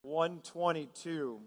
122.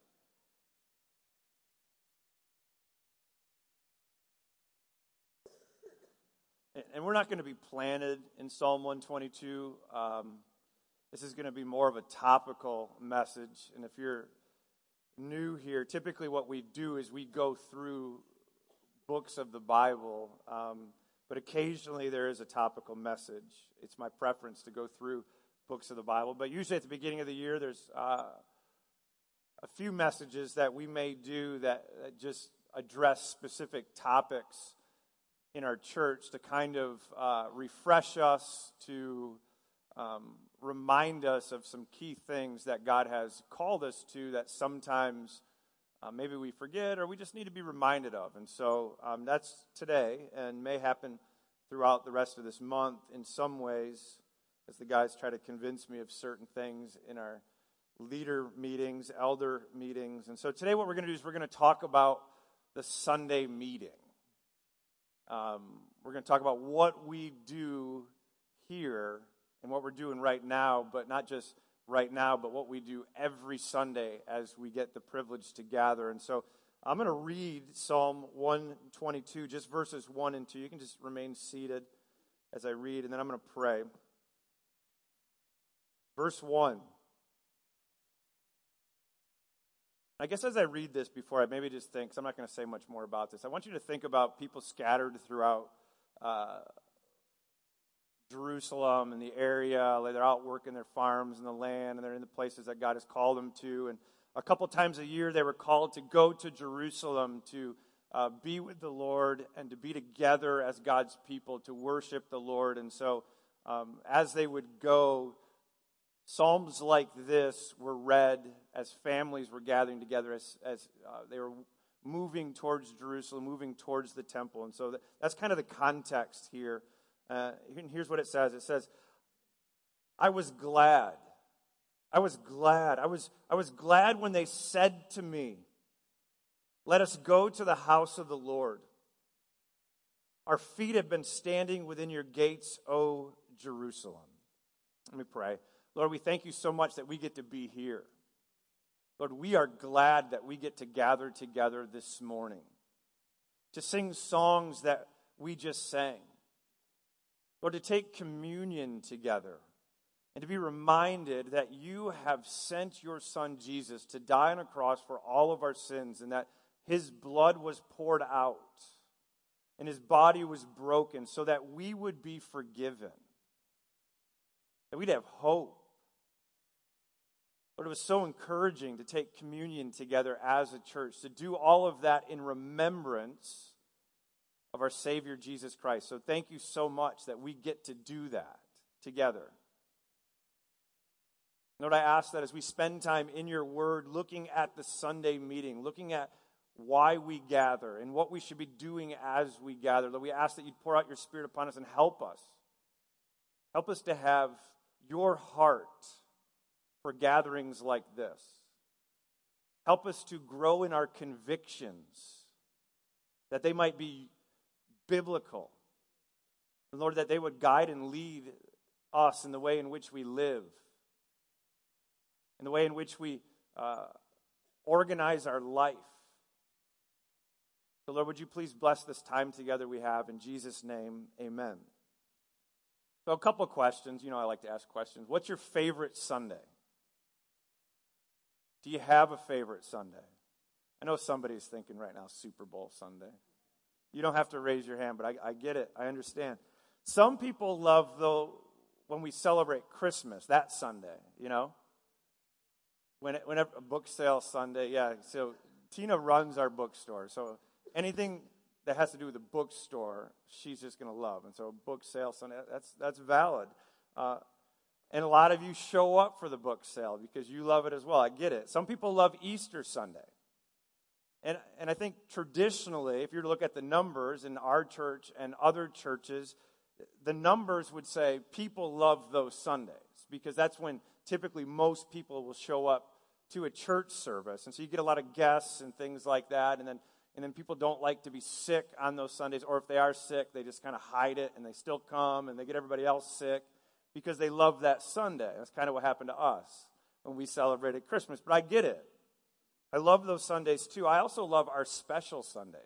And we're not going to be planted in Psalm 122. This is going to be more of a topical message. And if you're new here, typically what we do is we go through books of the Bible, but occasionally there is a topical message. It's my preference to go through books of the Bible. But usually at the beginning of the year, there's a few messages that we may do that just address specific topics in our church to kind of refresh us, to remind us of some key things that God has called us to that sometimes maybe we forget or we just need to be reminded of. And so that's today and may happen throughout the rest of this month in some ways as the guys try to convince me of certain things in our leader meetings, elder meetings. And so today what we're going to do is we're going to talk about the Sunday meeting. We're going to talk about what we do here and what we're doing right now, but not just right now, but what we do every Sunday as we get the privilege to gather. And so I'm going to read Psalm 122, just verses 1 and 2. You can just remain seated as I read, and then I'm going to pray. Verse 1. I guess as I read this before, I maybe just think, because I'm not going to say much more about this, I want you to think about people scattered throughout Jerusalem and the area. They're out working their farms and the land, and they're in the places that God has called them to. And a couple times a year, they were called to go to Jerusalem to be with the Lord and to be together as God's people to worship the Lord. And so as they would go, Psalms like this were read as families were gathering together, as they were moving towards Jerusalem, moving towards the temple. And so that's kind of the context here. And here's what it says. It says, I was glad. I was glad. I was glad when they said to me, let us go to the house of the Lord. Our feet have been standing within your gates, O Jerusalem. Let me pray. Lord, we thank you so much that we get to be here. Lord, we are glad that we get to gather together this morning to sing songs that we just sang. Lord, to take communion together and to be reminded that you have sent your Son Jesus to die on a cross for all of our sins and that his blood was poured out and his body was broken so that we would be forgiven, that we'd have hope. But it was so encouraging to take communion together as a church, to do all of that in remembrance of our Savior Jesus Christ. So thank you so much that we get to do that together. Lord, I ask that as we spend time in your word, looking at the Sunday meeting, looking at why we gather and what we should be doing as we gather, Lord, we ask that you'd pour out your Spirit upon us and help us. Help us to have your heart for gatherings like this. Help us to grow in our convictions, that they might be biblical. And Lord, that they would guide and lead us in the way in which we live, in the way in which we organize our life. So Lord, would you please bless this time together we have. In Jesus' name, amen. So a couple of questions. You know I like to ask questions. What's your favorite Sunday? Do you have a favorite Sunday? I know somebody's thinking right now, Super Bowl Sunday. You don't have to raise your hand, but I get it. I understand. Some people love, though, when we celebrate Christmas, that Sunday, you know? Whenever a book sale Sunday, yeah. So Tina runs our bookstore. So anything that has to do with the bookstore, she's just going to love. And so book sale Sunday, that's valid. And a lot of you show up for the book sale because you love it as well. I get it. Some people love Easter Sunday. And I think traditionally, if you were to look at the numbers in our church and other churches, the numbers would say people love those Sundays because that's when typically most people will show up to a church service. And so you get a lot of guests and things like that. And then people don't like to be sick on those Sundays. Or if they are sick, they just kind of hide it and they still come and they get everybody else sick because they love that Sunday. That's kind of what happened to us. when we celebrated Christmas, but I get it. I love those Sundays too. I also love our special Sundays.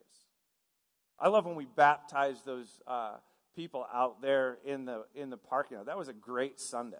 I love when we baptize those people out there in the parking lot. That was a great Sunday.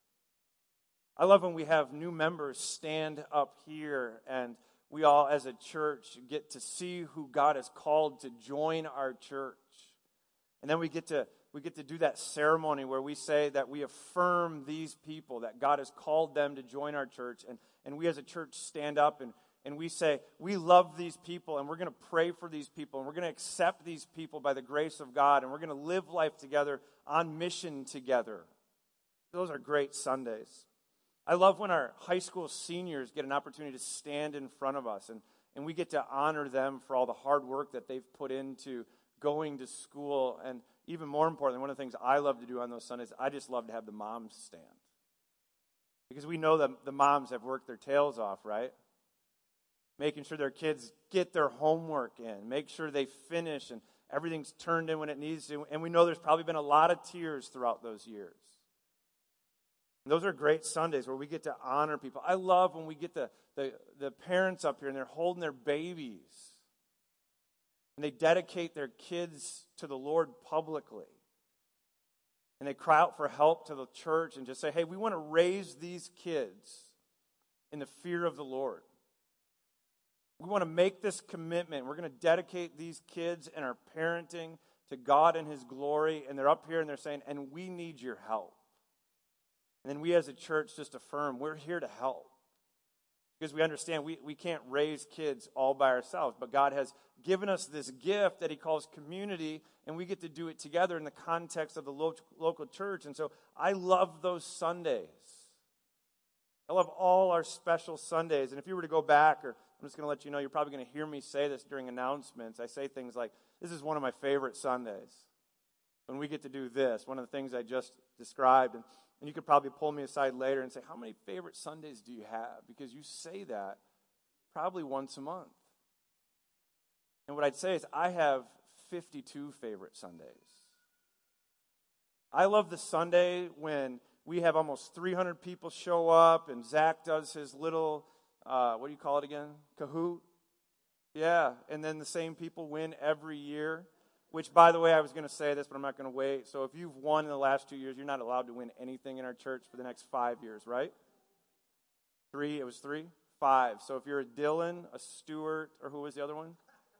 I love when we have new members stand up here and we all as a church get to see who God has called to join our church. And then we get to do that ceremony where we say that we affirm these people, that God has called them to join our church. And we as a church stand up and we say, we love these people and we're going to pray for these people and we're going to accept these people by the grace of God and we're going to live life together on mission together. Those are great Sundays. I love when our high school seniors get an opportunity to stand in front of us and we get to honor them for all the hard work that they've put into going to school. And even more importantly, one of the things I love to do on those Sundays, I just love to have the moms stand. Because we know that the moms have worked their tails off, right? Making sure their kids get their homework in, make sure they finish and everything's turned in when it needs to. And we know there's probably been a lot of tears throughout those years. And those are great Sundays where we get to honor people. I love when we get the parents up here and they're holding their babies. And they dedicate their kids to the Lord publicly. And they cry out for help to the church and just say, hey, we want to raise these kids in the fear of the Lord. We want to make this commitment. We're going to dedicate these kids and our parenting to God and His glory. And they're up here and they're saying, and we need your help. And then we as a church just affirm, we're here to help. Because we understand we can't raise kids all by ourselves. But God has given us this gift that He calls community, and we get to do it together in the context of the local church. And so I love those Sundays. I love all our special Sundays. And if you were to go back, or I'm just going to let you know, you're probably going to hear me say this during announcements. I say things like, this is one of my favorite Sundays. When we get to do this, one of the things I just described. And you could probably pull me aside later and say, how many favorite Sundays do you have? Because you say that probably once a month. And what I'd say is I have 52 favorite Sundays. I love the Sunday when we have almost 300 people show up and Zach does his little, what do you call it again? Kahoot? Yeah, and then the same people win every year. Which, by the way, I was going to say this, but I'm not going to wait. So if you've won in the last 2 years, you're not allowed to win anything in our church for the next 5 years, right? 3? It was 3? 5. So if you're a Dylan, a Stewart, or who was the other one?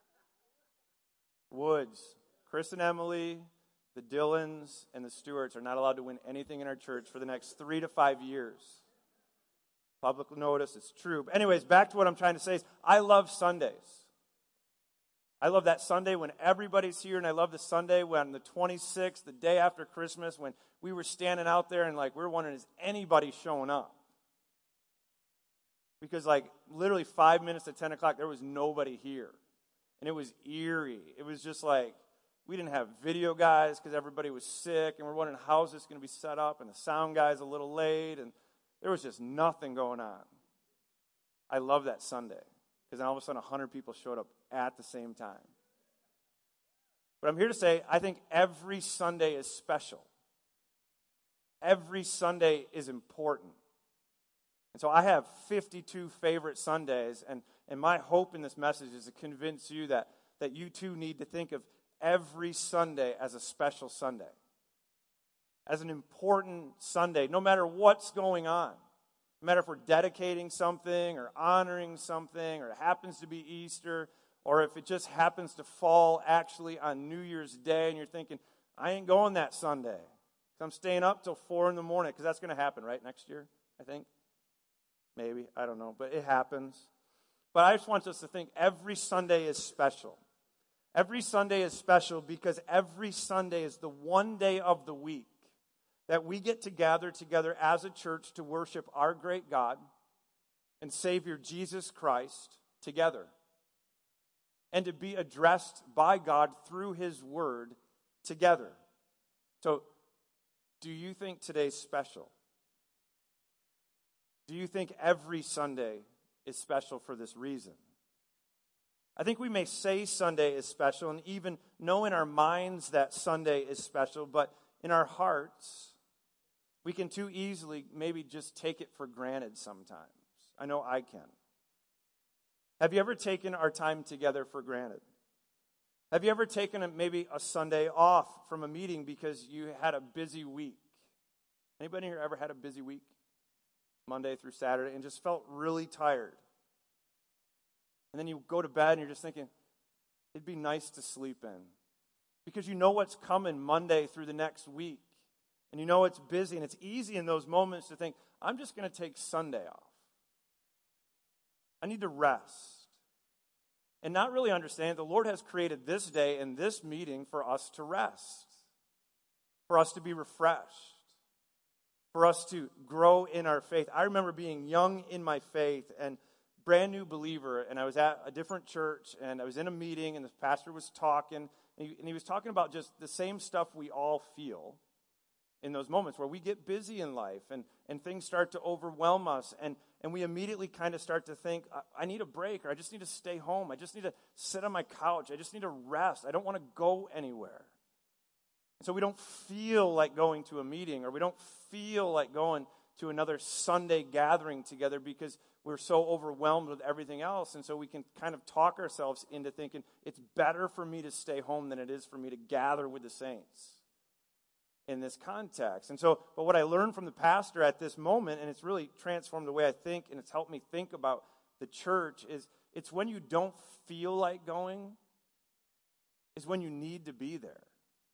Woods. Chris and Emily, the Dylans, and the Stewarts are not allowed to win anything in our church for the next 3 to 5 years. Public notice, it's true. But anyways, back to what I'm trying to say is I love Sundays. I love that Sunday when everybody's here, and I love the Sunday when the 26th, the day after Christmas, when we were standing out there and like we were wondering, is anybody showing up? Because like literally 5 minutes to 10 o'clock, there was nobody here. And it was eerie. It was just like we didn't have video guys because everybody was sick, and we're wondering how is this going to be set up, and the sound guy's a little late, and there was just nothing going on. I love that Sunday. Because then all of a sudden 100 people showed up at the same time. But I'm here to say, I think every Sunday is special. Every Sunday is important. And so I have 52 favorite Sundays, and my hope in this message is to convince you that you too need to think of every Sunday as a special Sunday. As an important Sunday, no matter what's going on. No matter if we're dedicating something or honoring something or it happens to be Easter or if it just happens to fall actually on New Year's Day and you're thinking, I ain't going that Sunday. I'm staying up till 4 in the morning because that's going to happen, right, next year, I think? Maybe, I don't know, but it happens. But I just want us to think every Sunday is special. Every Sunday is special because every Sunday is the one day of the week that we get to gather together as a church to worship our great God and Savior Jesus Christ together. And to be addressed by God through His Word together. So, do you think today's special? Do you think every Sunday is special for this reason? I think we may say Sunday is special and even know in our minds that Sunday is special, but in our hearts, We can too easily maybe just take it for granted sometimes. I know I can. Have you ever taken our time together for granted? Have you ever taken maybe a Sunday off from a meeting because you had a busy week? Anybody here ever had a busy week? Monday through Saturday, and just felt really tired. And then you go to bed and you're just thinking, it'd be nice to sleep in. Because you know what's coming Monday through the next week. And you know it's busy, and it's easy in those moments to think, I'm just going to take Sunday off. I need to rest. And not really understand the Lord has created this day and this meeting for us to rest. For us to be refreshed. For us to grow in our faith. I remember being young in my faith and brand new believer, and I was at a different church, and I was in a meeting, and the pastor was talking, and he was talking about just the same stuff we all feel in those moments where we get busy in life, and things start to overwhelm us, and we immediately kind of start to think, I need a break, or I just need to stay home, I just need to sit on my couch, I just need to rest, I don't want to go anywhere. So we don't feel like going to a meeting, or we don't feel like going to another Sunday gathering together because we're so overwhelmed with everything else. And so we can kind of talk ourselves into thinking it's better for me to stay home than it is for me to gather with the saints in this context. And so, but what I learned from the pastor at this moment, and it's really transformed the way I think, and it's helped me think about the church, is it's when you don't feel like going is when you need to be there.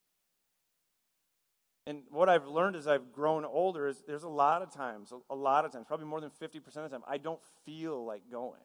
And what I've learned as I've grown older is there's a lot of times, probably more than 50% of the time, I don't feel like going.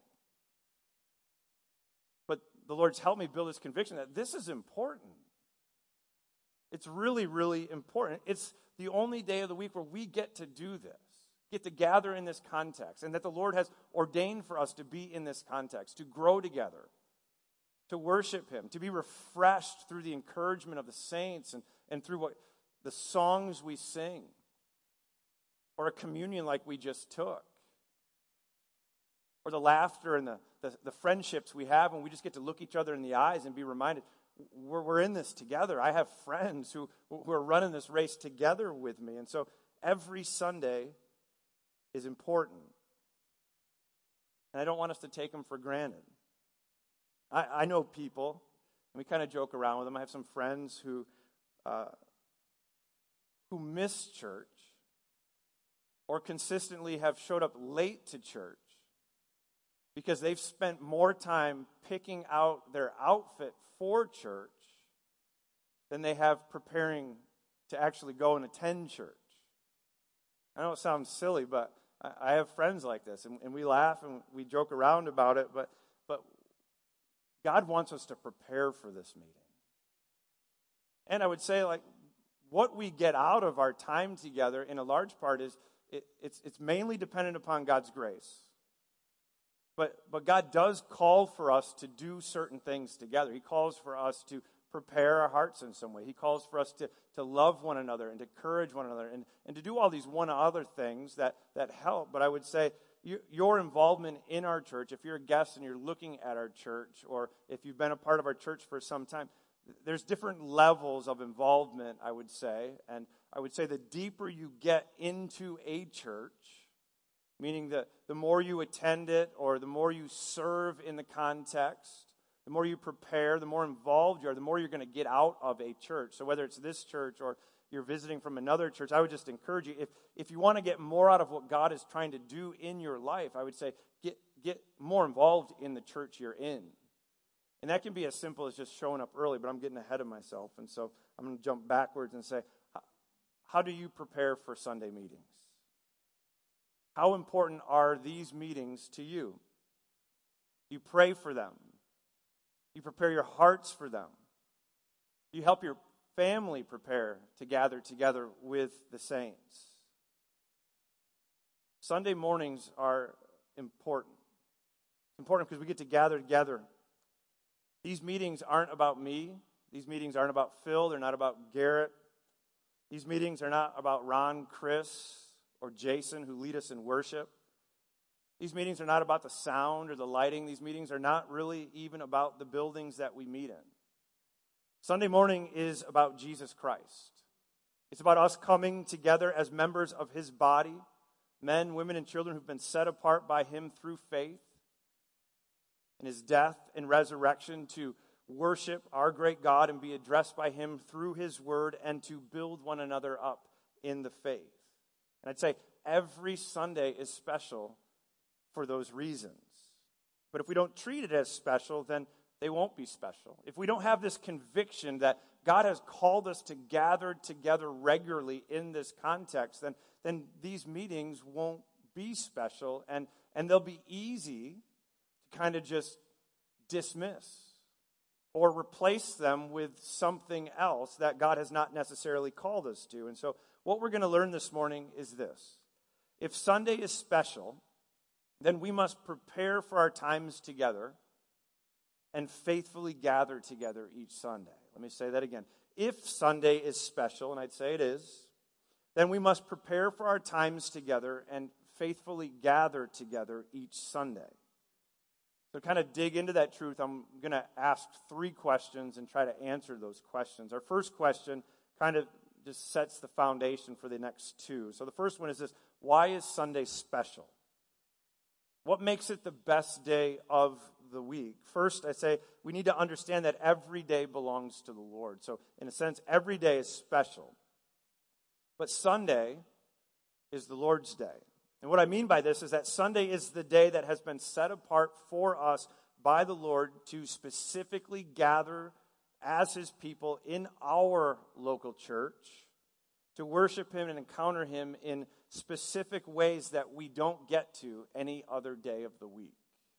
But the Lord's helped me build this conviction that this is important. It's really, really important. It's the only day of the week where we get to do this, get to gather in this context, and that the Lord has ordained for us to be in this context, to grow together, to worship Him, to be refreshed through the encouragement of the saints and through what the songs we sing, or a communion like we just took, or the laughter and the friendships we have when we just get to look each other in the eyes and be reminded, we're in this together. I have friends who are running this race together with me. And so every Sunday is important. And I don't want us to take them for granted. I know people, and we kind of joke around with them. I have some friends who miss church or consistently have showed up late to church because they've spent more time picking out their outfit for church than they have preparing to actually go and attend church. I know it sounds silly, but I have friends like this, and we laugh and we joke around about it, but God wants us to prepare for this meeting. And I would say, like, what we get out of our time together in a large part is it's mainly dependent upon God's grace. But God does call for us to do certain things together. He calls for us to prepare our hearts in some way. He calls for us to love one another and to encourage one another and to do all these one other things that help. But I would say your involvement in our church, if you're a guest and you're looking at our church, or if you've been a part of our church for some time, there's different levels of involvement, I would say. And I would say the deeper you get into a church, meaning that the more you attend it or the more you serve in the context, the more you prepare, the more involved you are, the more you're going to get out of a church. So whether it's this church or you're visiting from another church, I would just encourage you, if you want to get more out of what God is trying to do in your life, I would say get more involved in the church you're in. And that can be as simple as just showing up early, but I'm getting ahead of myself. And so I'm going to jump backwards and say, how do you prepare for Sunday meetings? How important are these meetings to you? Do you pray for them? Do you prepare your hearts for them? Do you help your family prepare to gather together with the saints? Sunday mornings are important. It's important because we get to gather together. These meetings aren't about me. These meetings aren't about Phil. They're not about Garrett. These meetings are not about Ron, Chris, or Jason who lead us in worship. These meetings are not about the sound or the lighting. These meetings are not really even about the buildings that we meet in. Sunday morning is about Jesus Christ. It's about us coming together as members of his body, men, women, and children who've been set apart by him through faith in his death and resurrection to worship our great God and be addressed by him through his word and to build one another up in the faith. And I'd say every Sunday is special for those reasons. But if we don't treat it as special, then they won't be special. If we don't have this conviction that God has called us to gather together regularly in this context, then these meetings won't be special, and they'll be easy to kind of just dismiss or replace them with something else that God has not necessarily called us to. And so what we're going to learn this morning is this. If Sunday is special, then we must prepare for our times together and faithfully gather together each Sunday. Let me say that again. If Sunday is special, and I'd say it is, then we must prepare for our times together and faithfully gather together each Sunday. So to kind of dig into that truth, I'm going to ask 3 questions and try to answer those questions. Our first question kind of just sets the foundation for the next 2. So the first one is this: why is Sunday special? What makes it the best day of the week? First, I say we need to understand that every day belongs to the Lord. So in a sense, every day is special. But Sunday is the Lord's day. And what I mean by this is that Sunday is the day that has been set apart for us by the Lord to specifically gather as his people in our local church to worship him and encounter him in specific ways that we don't get to any other day of the week.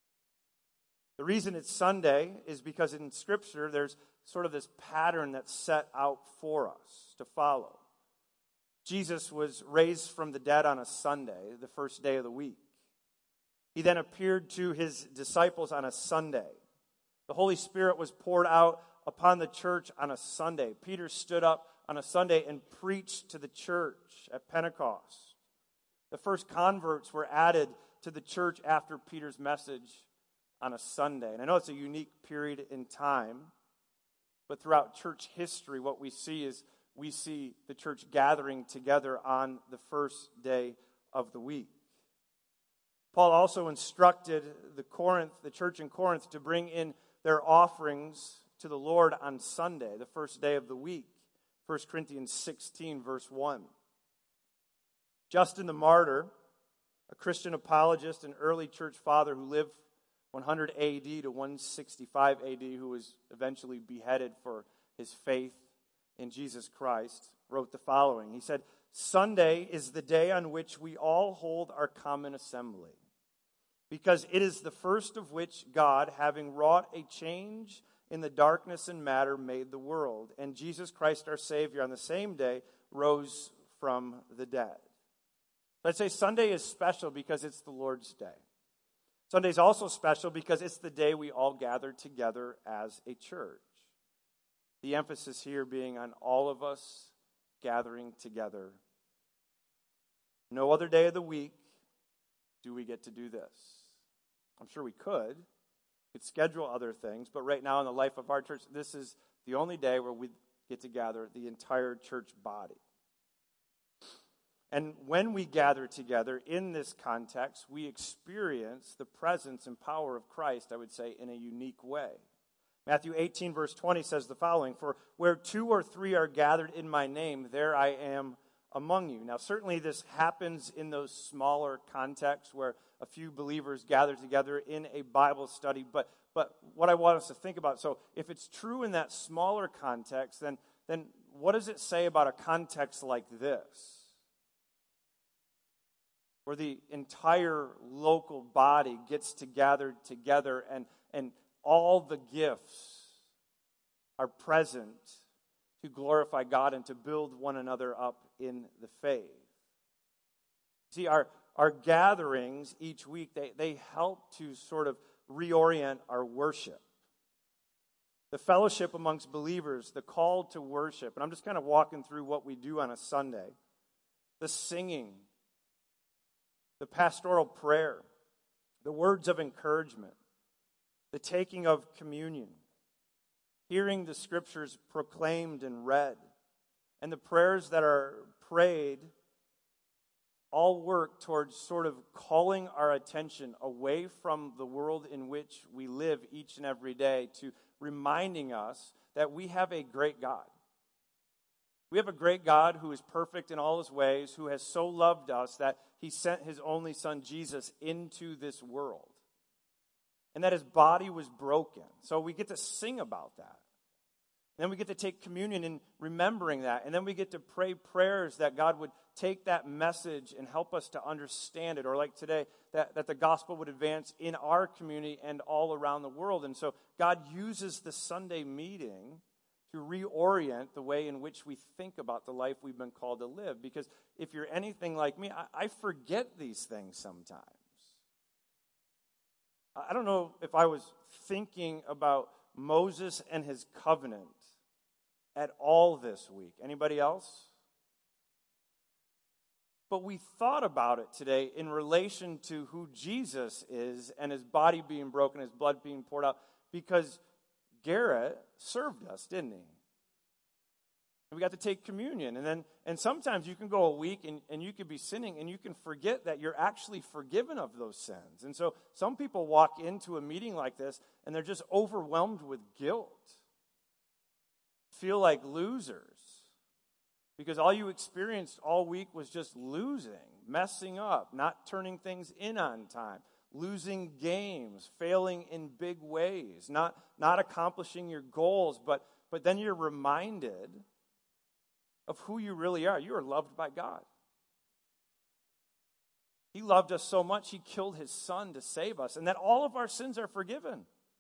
The reason it's Sunday is because in Scripture there's sort of this pattern that's set out for us to follow. Jesus was raised from the dead on a Sunday, the first day of the week. He then appeared to his disciples on a Sunday. The Holy Spirit was poured out upon the church on a Sunday. Peter stood up on a Sunday and preached to the church at Pentecost. The first converts were added to the church after Peter's message on a Sunday. And I know it's a unique period in time, but throughout church history, what we see is we see the church gathering together on the first day of the week. Paul also instructed the church in Corinth to bring in their offerings to the Lord on Sunday, the first day of the week. 1 Corinthians 16, verse 1. Justin the Martyr, a Christian apologist and early church father who lived 100 AD to 165 AD, who was eventually beheaded for his faith in Jesus Christ, wrote the following. He said, "Sunday is the day on which we all hold our common assembly, because it is the first of which God, having wrought a change in the darkness and matter, made the world. And Jesus Christ our Savior on the same day rose from the dead." I'd say Sunday is special because it's the Lord's day. Sunday is also special because it's the day we all gather together as a church. The emphasis here being on all of us gathering together. No other day of the week do we get to do this. I'm sure we could schedule other things, but right now in the life of our church, this is the only day where we get to gather the entire church body. And when we gather together in this context, we experience the presence and power of Christ, I would say, in a unique way. Matthew 18, verse 20 says the following: "For where 2 or 3 are gathered in my name, there I am among you." Now, certainly this happens in those smaller contexts where a few believers gather together in a Bible study. But what I want us to think about, so if it's true in that smaller context, then what does it say about a context like this, where the entire local body gets to gather together and all the gifts are present to glorify God and to build one another up in the faith? See, our gatherings each week, they help to sort of reorient our worship. The fellowship amongst believers, the call to worship, and I'm just kind of walking through what we do on a Sunday. The singing, the pastoral prayer, the words of encouragement, the taking of communion, hearing the Scriptures proclaimed and read, and the prayers that are prayed all work towards sort of calling our attention away from the world in which we live each and every day to reminding us that we have a great God. We have a great God who is perfect in all his ways, who has so loved us that he sent his only son Jesus into this world. And that his body was broken. So we get to sing about that. And then we get to take communion in remembering that. And then we get to pray prayers that God would take that message and help us to understand it. Or like today, that the gospel would advance in our community and all around the world. And so God uses the Sunday meeting to reorient the way in which we think about the life we've been called to live. Because if you're anything like me, I forget these things sometimes. I don't know if I was thinking about Moses and his covenant at all this week. Anybody else? But we thought about it today in relation to who Jesus is and his body being broken, his blood being poured out, because Garrett served us, didn't he? And we got to take communion. And sometimes you can go a week and you could be sinning and you can forget that you're actually forgiven of those sins. And so some people walk into a meeting like this and they're just overwhelmed with guilt. Feel like losers. Because all you experienced all week was just losing, messing up, not turning things in on time, losing games, failing in big ways, not accomplishing your goals, but then you're reminded of who you really are. You are loved by God. He loved us so much, he killed his son to save us, and that all of our sins are forgiven.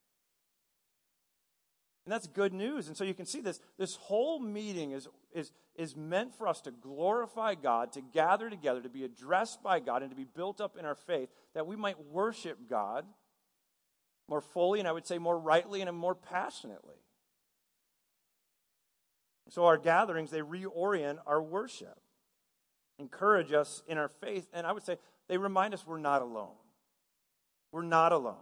And that's good news. And so you can see this whole meeting is meant for us to glorify God, to gather together, to be addressed by God, and to be built up in our faith, that we might worship God more fully, and I would say more rightly and more passionately. So our gatherings, they reorient our worship, encourage us in our faith, and I would say they remind us we're not alone. We're not alone.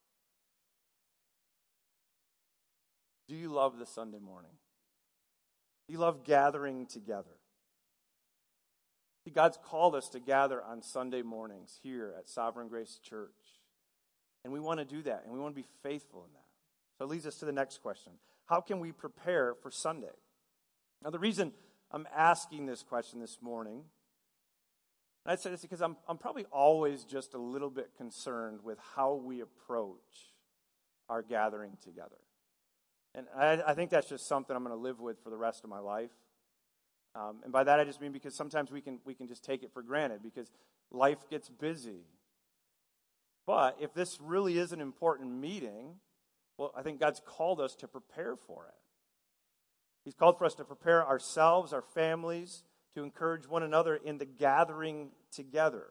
Do you love the Sunday morning? Do you love gathering together? See, God's called us to gather on Sunday mornings here at Sovereign Grace Church. And we want to do that, and we want to be faithful in that. So it leads us to the next question. How can we prepare for Sunday? Now, the reason I'm asking this question this morning, and I'd say this because I'm probably always just a little bit concerned with how we approach our gathering together. And I think that's just something I'm going to live with for the rest of my life. And by that I just mean because sometimes we can just take it for granted because life gets busy. But if this really is an important meeting, well, I think God's called us to prepare for it. He's called for us to prepare ourselves, our families, to encourage one another in the gathering together.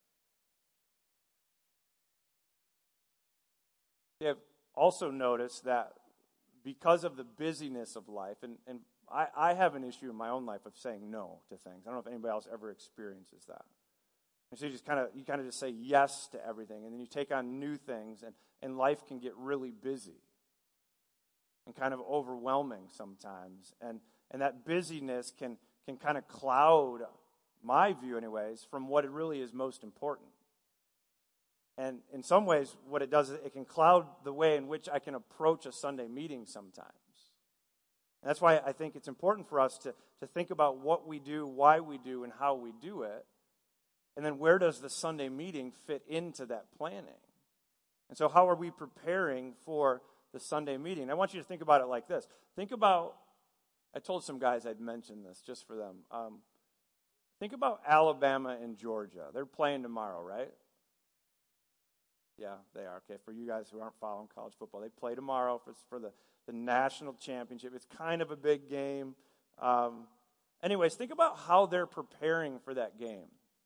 You have also noticed that because of the busyness of life, and I have an issue in my own life of saying no to things. I don't know if anybody else ever experiences that. And so you kind of just say yes to everything, and then you take on new things, and life can get really busy and kind of overwhelming sometimes. And that busyness can kind of cloud my view, anyways, from what it really is most important. And in some ways, what it does is it can cloud the way in which I can approach a Sunday meeting sometimes. And that's why I think it's important for us to think about what we do, why we do, and how we do it. And then where does the Sunday meeting fit into that planning? And so how are we preparing for the Sunday meeting? I want you to think about it like this. Think about, I told some guys I'd mention this just for them. Think about Alabama and Georgia. They're playing tomorrow, right? Yeah, they are. Okay, for you guys who aren't following college football, they play tomorrow for the national championship. It's kind of a big game. Anyways, think about how they're preparing for that game.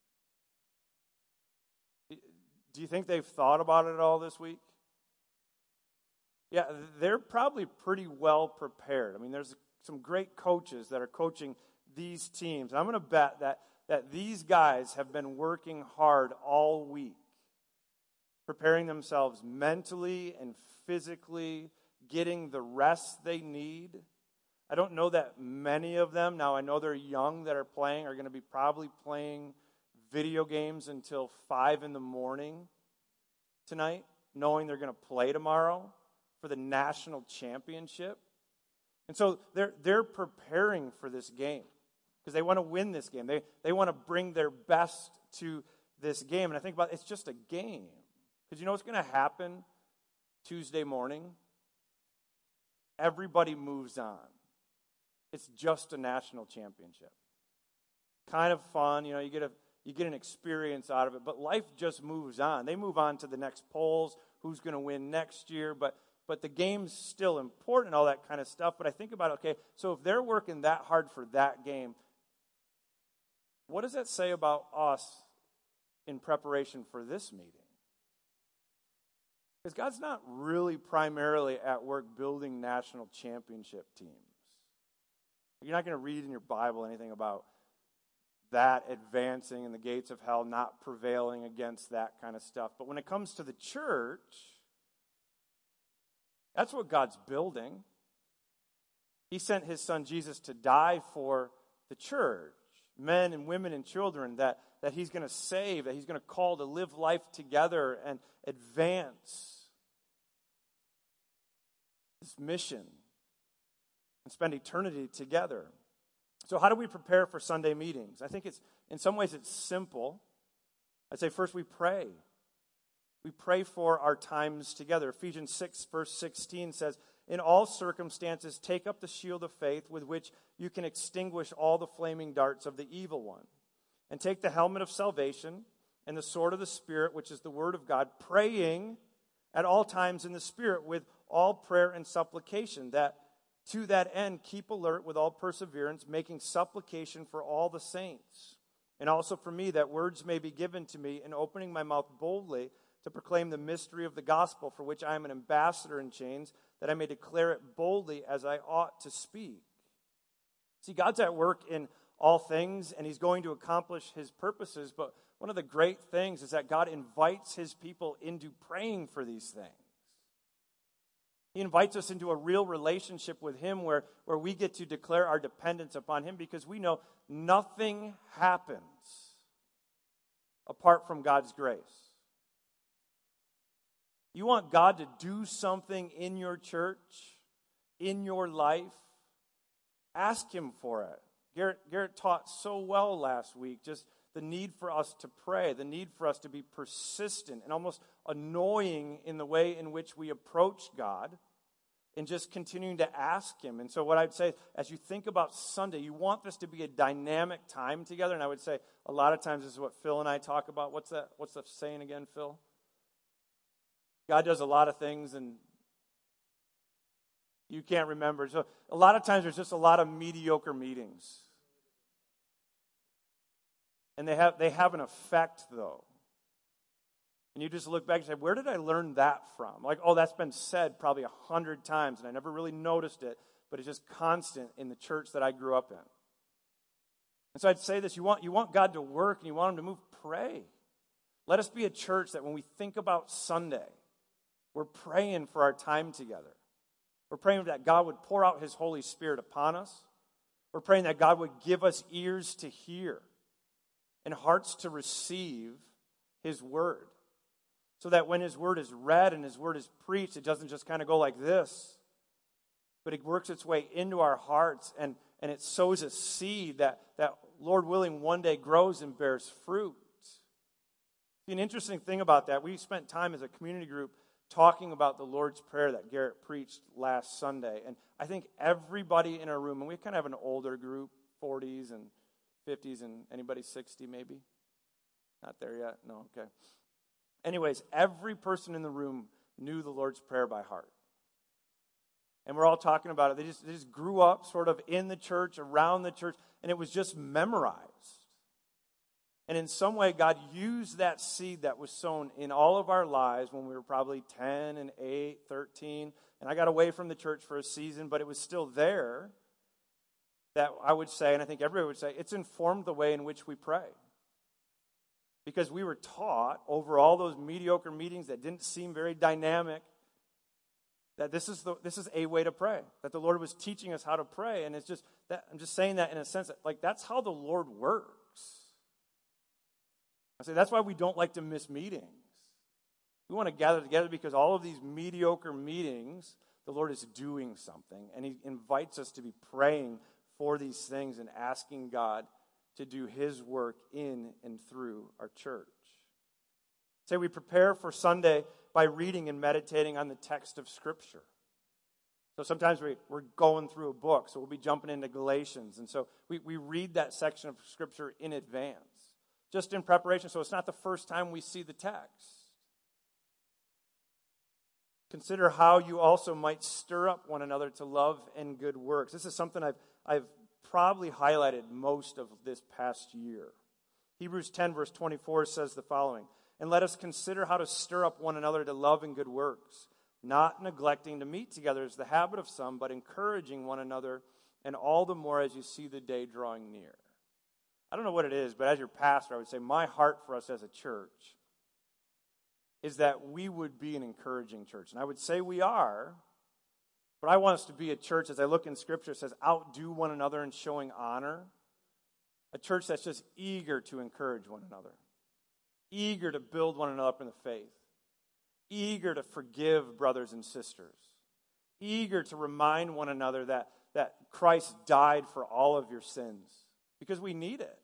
Do you think they've thought about it at all this week? Yeah, they're probably pretty well prepared. I mean, there's some great coaches that are coaching these teams. And I'm going to bet that these guys have been working hard all week, preparing themselves mentally and physically, getting the rest they need. I don't know that many of them, now I know they're young that are playing, are going to be probably playing video games until 5 in the morning tonight, knowing they're going to play tomorrow for the national championship. And so they're preparing for this game because they want to win this game. They want to bring their best to this game. And I think about it's just a game. Because you know what's going to happen Tuesday morning? Everybody moves on. It's just a national championship. Kind of fun, you know, you get an experience out of it, but life just moves on. They move on to the next polls, who's going to win next year, but the game's still important, all that kind of stuff. But I think about, okay, so if they're working that hard for that game, what does that say about us in preparation for this meeting? Because God's not really primarily at work building national championship teams. You're not going to read in your Bible anything about that advancing and the gates of hell not prevailing against that kind of stuff. But when it comes to the church, that's what God's building. He sent his son Jesus to die for the church, men and women and children that he's going to save, that he's going to call to live life together and advance his mission and spend eternity together. So how do we prepare for Sunday meetings? I think in some ways it's simple. I'd say first we pray. We pray for our times together. Ephesians 6 verse 16 says, "In all circumstances take up the shield of faith with which you can extinguish all the flaming darts of the evil one. And take the helmet of salvation and the sword of the Spirit, which is the word of God, praying at all times in the Spirit with all prayer and supplication, that to that end keep alert with all perseverance, making supplication for all the saints, and also for me, that words may be given to me in opening my mouth boldly to proclaim the mystery of the gospel, for which I am an ambassador in chains, that I may declare it boldly as I ought to speak." See, God's at work in all things, and he's going to accomplish his purposes, but one of the great things is that God invites his people into praying for these things. He invites us into a real relationship with him where we get to declare our dependence upon him, because we know nothing happens apart from God's grace. You want God to do something in your church, in your life, ask him for it. Garrett taught so well last week, just the need for us to pray, the need for us to be persistent and almost annoying in the way in which we approach God, and just continuing to ask him. And so what I'd say, as you think about Sunday, you want this to be a dynamic time together. And I would say a lot of times this is what Phil and I talk about. What's the saying again, Phil? God does a lot of things and you can't remember. So a lot of times there's just a lot of mediocre meetings. And they have an effect, though. And you just look back and say, where did I learn that from? Like, oh, that's been said probably 100 times, and I never really noticed it, but it's just constant in the church that I grew up in. And so I'd say this, you want God to work and you want him to move, pray. Let us be a church that when we think about Sunday, we're praying for our time together. We're praying that God would pour out his Holy Spirit upon us. We're praying that God would give us ears to hear and hearts to receive his word. So that when his word is read and his word is preached, it doesn't just kind of go like this, but it works its way into our hearts and it sows a seed that, Lord willing, one day grows and bears fruit. See, an interesting thing about that, we spent time as a community group talking about the Lord's Prayer that Garrett preached last Sunday. And I think everybody in our room, and we kind of have an older group, 40s and 50s, and anybody 60 maybe? Not there yet? No, okay. Anyways, every person in the room knew the Lord's Prayer by heart. And we're all talking about it. They just grew up sort of in the church, around the church, and it was just memorized. And in some way, God used that seed that was sown in all of our lives when we were probably 10 and 8, 13. And I got away from the church for a season, but it was still there. That I would say, and I think everybody would say, it's informed the way in which we pray. Because we were taught over all those mediocre meetings that didn't seem very dynamic, That this is a way to pray. That the Lord was teaching us how to pray. And it's just that I'm just saying that in a sense that, like, that's how the Lord works. I say that's why we don't like to miss meetings. We want to gather together because all of these mediocre meetings, the Lord is doing something. And He invites us to be praying for these things and asking God to do His work in and through our church. Say we prepare for Sunday by reading and meditating on the text of Scripture. So sometimes we're going through a book, so we'll be jumping into Galatians. And so we read that section of Scripture in advance, just in preparation, so it's not the first time we see the text. Consider how you also might stir up one another to love and good works. This is something I've probably highlighted most of this past year. Hebrews 10, verse 24 says the following, "And let us consider how to stir up one another to love and good works, not neglecting to meet together as the habit of some, but encouraging one another, and all the more as you see the day drawing near." I don't know what it is, but as your pastor, I would say my heart for us as a church is that we would be an encouraging church. And I would say we are, but I want us to be a church, as I look in Scripture, it says outdo one another in showing honor. A church that's just eager to encourage one another, eager to build one another up in the faith, eager to forgive brothers and sisters, eager to remind one another that Christ died for all of your sins, because we need it.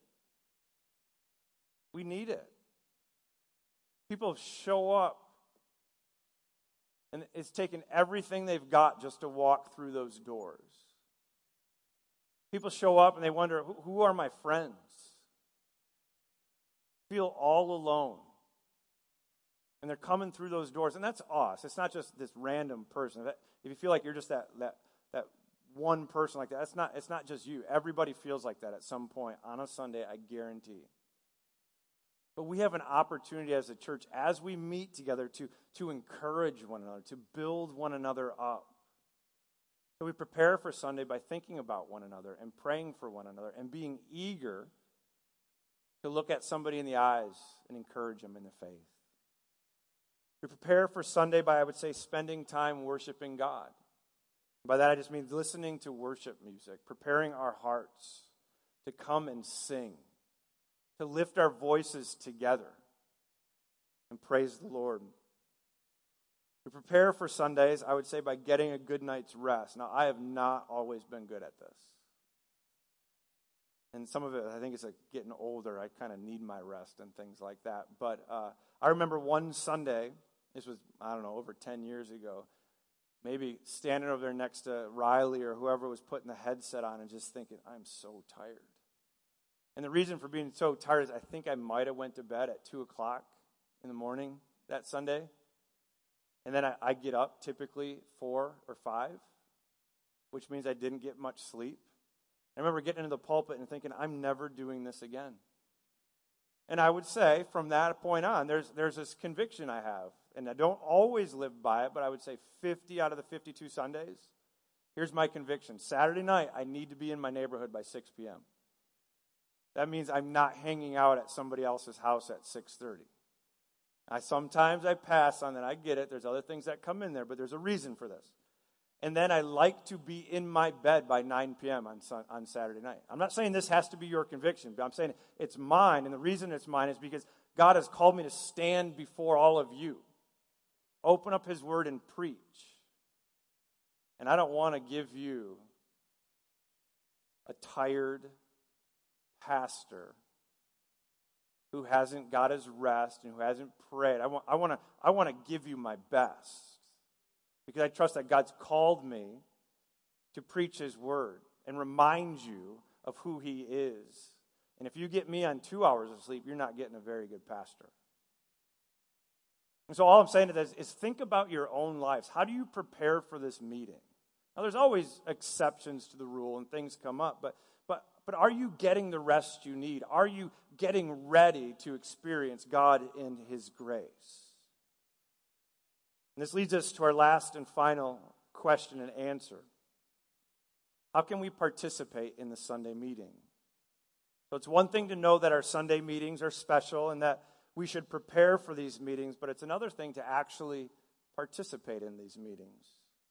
We need it. People show up, and it's taken everything they've got just to walk through those doors. People show up and they wonder, who are my friends? Feel all alone. And they're coming through those doors, and that's us. It's not just this random person. If you feel like you're just that one person like that, it's not just you. Everybody feels like that at some point on a Sunday, I guarantee. But we have an opportunity as a church, as we meet together, to encourage one another, to build one another up. So we prepare for Sunday by thinking about one another and praying for one another and being eager to look at somebody in the eyes and encourage them in the faith. We prepare for Sunday by, I would say, spending time worshiping God. By that I just mean listening to worship music, preparing our hearts to come and sing, to lift our voices together and praise the Lord. We prepare for Sundays, I would say, by getting a good night's rest. Now, I have not always been good at this. And some of it, I think it's like getting older. I kind of need my rest and things like that. But I remember one Sunday, this was, I don't know, over 10 years ago, maybe standing over there next to Riley or whoever was putting the headset on and just thinking, I'm so tired. And the reason for being so tired is I think I might have went to bed at 2 o'clock in the morning that Sunday. And then I get up typically 4 or 5, which means I didn't get much sleep. I remember getting into the pulpit and thinking, I'm never doing this again. And I would say from that point on, there's this conviction I have. And I don't always live by it, but I would say 50 out of the 52 Sundays, here's my conviction. Saturday night, I need to be in my neighborhood by 6 p.m. That means I'm not hanging out at somebody else's house at 6:30. Sometimes I pass on that. I get it. There's other things that come in there, but there's a reason for this. And then I like to be in my bed by 9 p.m. on Saturday night. I'm not saying this has to be your conviction, but I'm saying it's mine. And the reason it's mine is because God has called me to stand before all of you, open up His Word and preach. And I don't want to give you a tired pastor who hasn't got his rest and who hasn't prayed. I want to give you my best because I trust that God's called me to preach His Word and remind you of who He is. And if you get me on 2 hours of sleep, you're not getting a very good pastor. And so all I'm saying to this is think about your own lives. How do you prepare for this meeting? Now, there's always exceptions to the rule and things come up, but are you getting the rest you need? Are you getting ready to experience God in His grace? And this leads us to our last and final question and answer. How can we participate in the Sunday meeting? So it's one thing to know that our Sunday meetings are special and that we should prepare for these meetings, but it's another thing to actually participate in these meetings.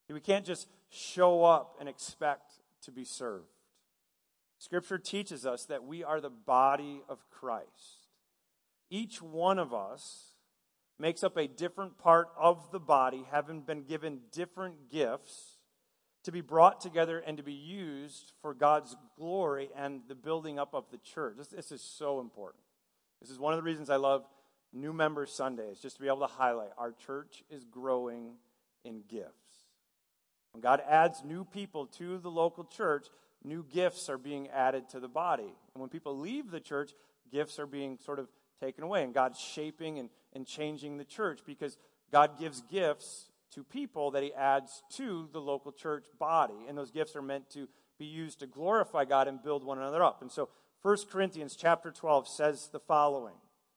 We can't just show up and expect to be served. Scripture teaches us that we are the body of Christ. Each one of us makes up a different part of the body, having been given different gifts to be brought together and to be used for God's glory and the building up of the church. This is so important. This is one of the reasons I love New Members Sundays, just to be able to highlight our church is growing in gifts. When God adds new people to the local church, new gifts are being added to the body. And when people leave the church, gifts are being sort of taken away. And God's shaping and changing the church because God gives gifts to people that he adds to the local church body. And those gifts are meant to be used to glorify God and build one another up. And so 1 Corinthians chapter 12 says the following.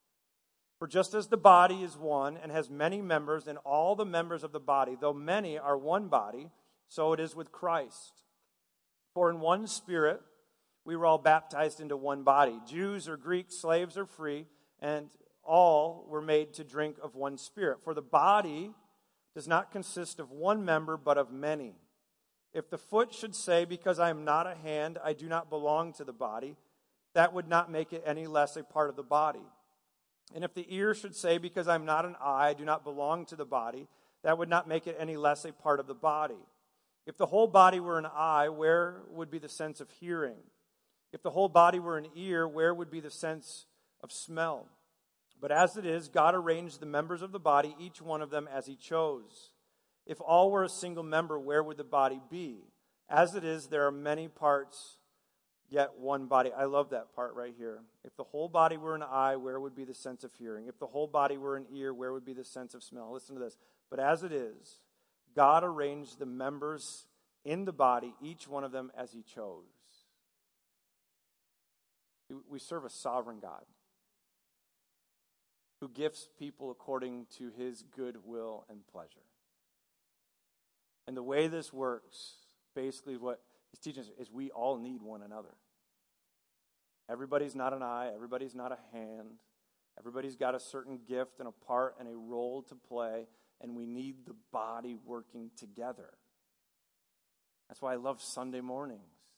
For just as the body is one and has many members, and all the members of the body, though many, are one body, so it is with Christ. For in one Spirit we were all baptized into one body, Jews or Greeks, slaves or free, and all were made to drink of one Spirit. For the body does not consist of one member, but of many. If the foot should say, because I am not a hand, I do not belong to the body, that would not make it any less a part of the body. And if the ear should say, because I am not an eye, I do not belong to the body, that would not make it any less a part of the body. If the whole body were an eye, where would be the sense of hearing? If the whole body were an ear, where would be the sense of smell? But as it is, God arranged the members of the body, each one of them as he chose. If all were a single member, where would the body be? As it is, there are many parts, yet one body. I love that part right here. If the whole body were an eye, where would be the sense of hearing? If the whole body were an ear, where would be the sense of smell? Listen to this. But as it is, God arranged the members in the body, each one of them as he chose. We serve a sovereign God who gifts people according to his good will and pleasure. And the way this works, basically what he's teaching us, is we all need one another. Everybody's not an eye, everybody's not a hand. Everybody's got a certain gift and a part and a role to play, and we need the body working together. That's why I love Sunday mornings.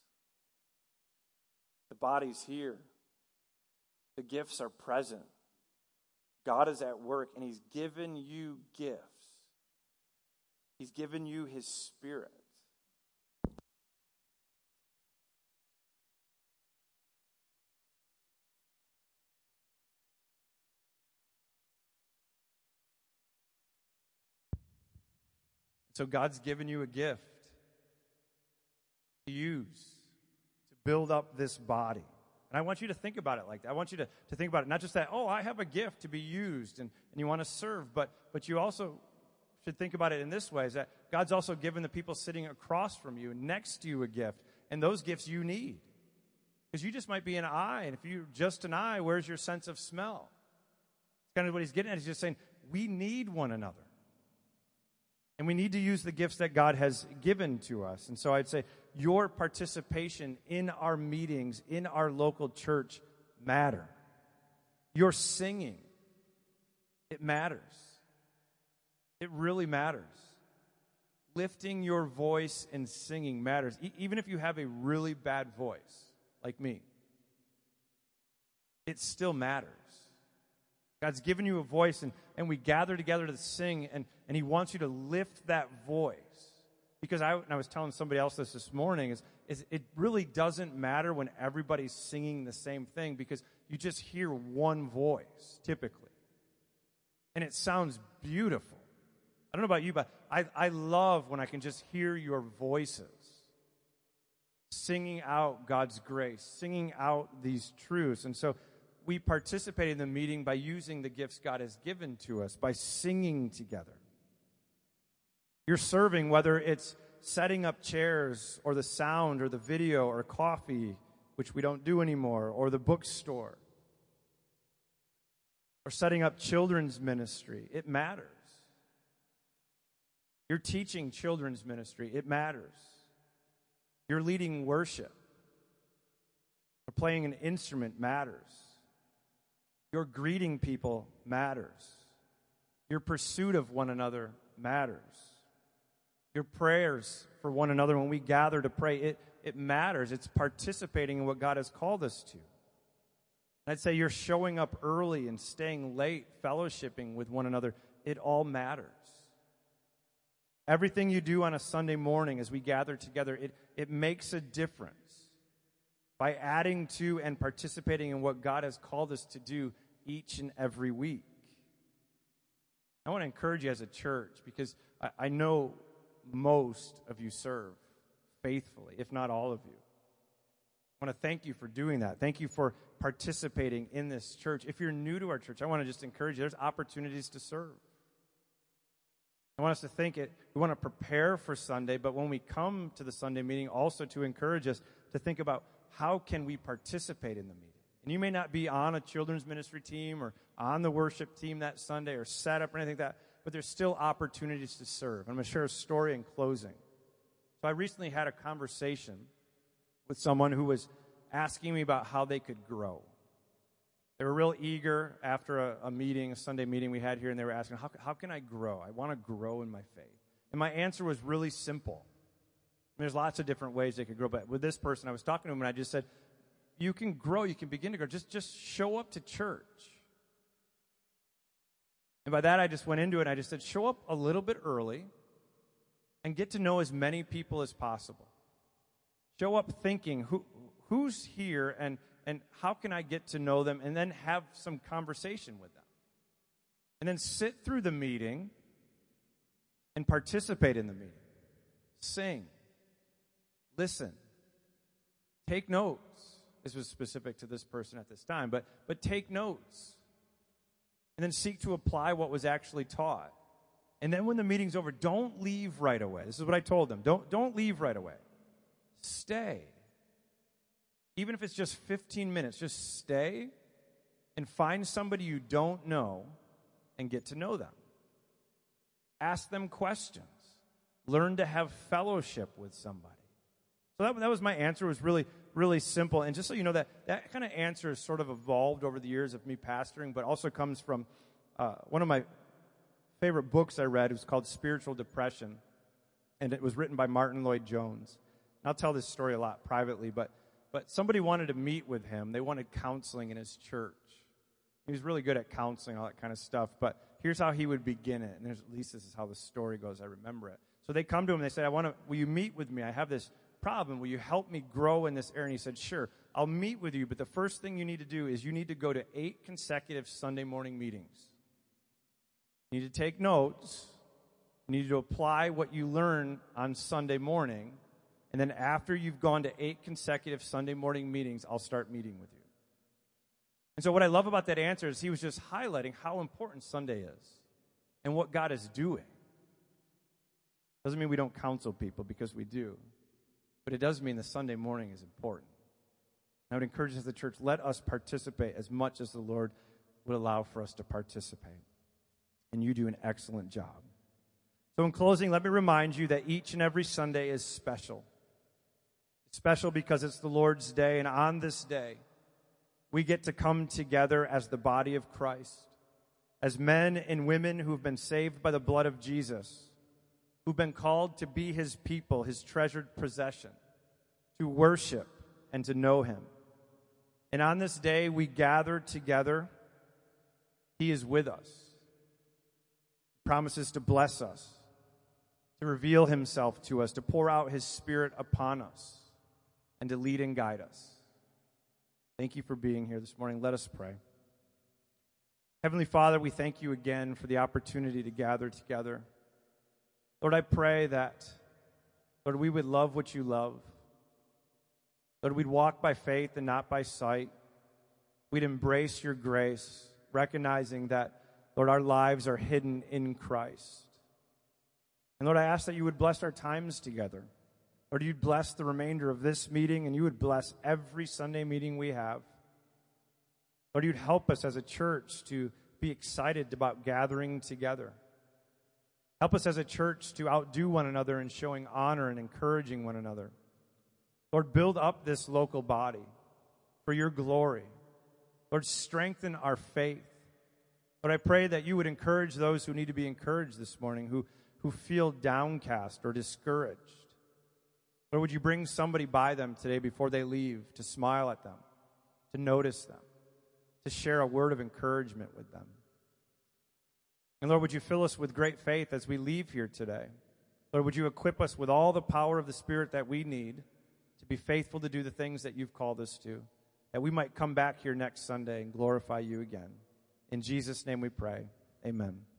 The body's here. The gifts are present. God is at work, and he's given you gifts. He's given you his Spirit. So God's given you a gift to use, to build up this body. And I want you to think about it like that. I want you to think about it, not just that, oh, I have a gift to be used and you want to serve, but you also should think about it in this way, is that God's also given the people sitting across from you, next to you, a gift. And those gifts you need. Because you just might be an eye, and if you're just an eye, where's your sense of smell? It's kind of what he's getting at. He's just saying, we need one another. And we need to use the gifts that God has given to us. And so I'd say your participation in our meetings, in our local church, matter. Your singing, it matters. It really matters. Lifting your voice and singing matters. Even if you have a really bad voice, like me, it still matters. God's given you a voice, and we gather together to sing, and he wants you to lift that voice. Because I was telling somebody else this morning, is it really doesn't matter when everybody's singing the same thing, because you just hear one voice, typically. And it sounds beautiful. I don't know about you, but I love when I can just hear your voices singing out God's grace, singing out these truths. And so we participate in the meeting by using the gifts God has given to us, by singing together. You're serving, whether it's setting up chairs or the sound or the video or coffee, which we don't do anymore, or the bookstore, or setting up children's ministry. It matters. You're teaching children's ministry. It matters. You're leading worship. Or playing an instrument matters. Your greeting people matters. Your pursuit of one another matters. Your prayers for one another when we gather to pray, it matters. It's participating in what God has called us to. I'd say you're showing up early and staying late, fellowshipping with one another. It all matters. Everything you do on a Sunday morning as we gather together, it makes a difference by adding to and participating in what God has called us to do each and every week. I want to encourage you as a church because I know most of you serve faithfully, if not all of you. I want to thank you for doing that. Thank you for participating in this church. If you're new to our church, I want to just encourage you. There's opportunities to serve. I want us to think it. We want to prepare for Sunday, but when we come to the Sunday meeting, also to encourage us to think about how can we participate in the meeting. And you may not be on a children's ministry team or on the worship team that Sunday or set up or anything like that, but there's still opportunities to serve. I'm going to share a story in closing. So I recently had a conversation with someone who was asking me about how they could grow. They were real eager after a meeting, a Sunday meeting we had here, and they were asking, how can I grow? I want to grow in my faith. And my answer was really simple. There's lots of different ways they could grow, but with this person, I was talking to him, and I just said, you can grow, you can begin to grow. Just show up to church. And by that, I just went into it, and I just said, show up a little bit early and get to know as many people as possible. Show up thinking, who's here, and how can I get to know them, and then have some conversation with them. And then sit through the meeting and participate in the meeting. Sing. Listen. Take notes. This was specific to this person at this time, but take notes. And then seek to apply what was actually taught. And then when the meeting's over, don't leave right away. This is what I told them. Don't leave right away. Stay. Even if it's just 15 minutes, just stay and find somebody you don't know and get to know them. Ask them questions. Learn to have fellowship with somebody. So that was my answer. It was really, really simple. And just so you know, that kind of answer has sort of evolved over the years of me pastoring, but also comes from one of my favorite books I read. It was called Spiritual Depression, and it was written by Martin Lloyd-Jones. And I'll tell this story a lot privately, but somebody wanted to meet with him. They wanted counseling in his church. He was really good at counseling, all that kind of stuff. But here's how he would begin it. And at least this is how the story goes. I remember it. So they come to him and they say, will you meet with me? I have this problem. Will you help me grow in this area? And he said, sure, I'll meet with you. But the first thing you need to do is you need to go to 8 consecutive Sunday morning meetings. You need to take notes. You need to apply what you learn on Sunday morning. And then after you've gone to 8 consecutive Sunday morning meetings, I'll start meeting with you. And so what I love about that answer is he was just highlighting how important Sunday is and what God is doing. Doesn't mean we don't counsel people, because we do. But it does mean the Sunday morning is important. I would encourage us as the church, let us participate as much as the Lord would allow for us to participate. And you do an excellent job. So in closing, let me remind you that each and every Sunday is special. It's special because it's the Lord's day, and on this day, we get to come together as the body of Christ, as men and women who've been saved by the blood of Jesus, who've been called to be his people, his treasured possession, to worship and to know him. And on this day, we gather together. He is with us. He promises to bless us, to reveal himself to us, to pour out his Spirit upon us, and to lead and guide us. Thank you for being here this morning. Let us pray. Heavenly Father, we thank you again for the opportunity to gather together. Lord, I pray that, Lord, we would love what you love. Lord, we'd walk by faith and not by sight. We'd embrace your grace, recognizing that, Lord, our lives are hidden in Christ. And Lord, I ask that you would bless our times together. Lord, you'd bless the remainder of this meeting, and you would bless every Sunday meeting we have. Lord, you'd help us as a church to be excited about gathering together. Help us as a church to outdo one another in showing honor and encouraging one another. Lord, build up this local body for your glory. Lord, strengthen our faith. Lord, I pray that you would encourage those who need to be encouraged this morning, who who feel downcast or discouraged. Lord, would you bring somebody by them today before they leave to smile at them, to notice them, to share a word of encouragement with them. And Lord, would you fill us with great faith as we leave here today? Lord, would you equip us with all the power of the Spirit that we need to be faithful to do the things that you've called us to, that we might come back here next Sunday and glorify you again. In Jesus' name we pray. Amen.